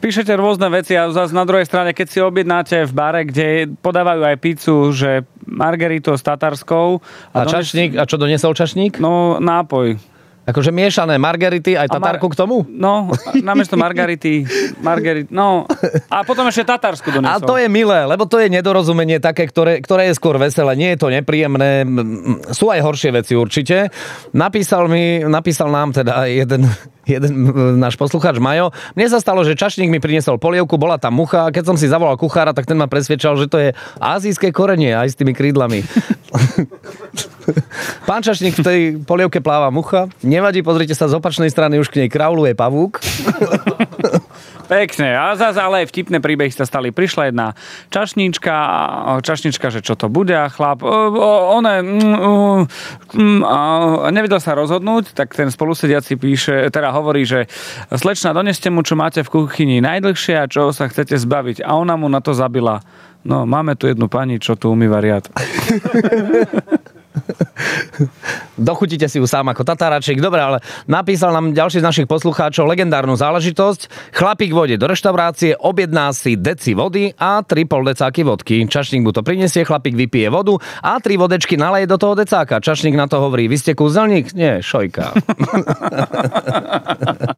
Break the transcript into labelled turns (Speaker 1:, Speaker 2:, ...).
Speaker 1: Píšete rôzne veci a zase na druhej strane, keď si objednáte v bare, kde podávajú aj pizzu, že margaritu s tatarskou.
Speaker 2: A čašník? A čo doniesol čašník?
Speaker 1: No, nápoj.
Speaker 2: Akože miešané margarity, aj tatárku k tomu?
Speaker 1: No, namiesto no. A potom ešte tatarsku doniesol.
Speaker 2: A to je milé, lebo to je nedorozumenie také, ktoré je skôr veselé. Nie je to nepríjemné. Sú aj horšie veci určite. Napísal nám teda jeden náš poslucháč Majo. Mne sa stalo, že čašník mi priniesol polievku, bola tam mucha. Keď som si zavolal kuchára, tak ten ma presvedčal, že to je ázijské korenie aj s tými krídlami. Pán čašník, v tej polievke pláva mucha. Nevadí, pozrite sa, z opačnej strany už k nej krauluje pavúk.
Speaker 1: Pekne. A zase ale aj vtipné príbehy sa stali. Prišla jedna čašnička, že čo to bude a chlap nevedel sa rozhodnúť, tak ten spolusediaci hovorí, že slečna, doneste mu, čo máte v kuchyni najdlhšie a čo sa chcete zbaviť. A ona mu na to zabila. No, máme tu jednu pani, čo tu umýva riad.
Speaker 2: Dochutíte si ju sám ako tatáraček. Dobre, ale napísal nám ďalší z našich poslucháčov legendárnu záležitosť. Chlapík vôjde do reštaurácie, objedná si deci vody a 3,5 decáky vodky. Čašník mu to prinesie, chlapík vypije vodu a 3 vodečky naleje do toho decáka. Čašník na to hovorí: vy ste kúzelník? Nie, šojka.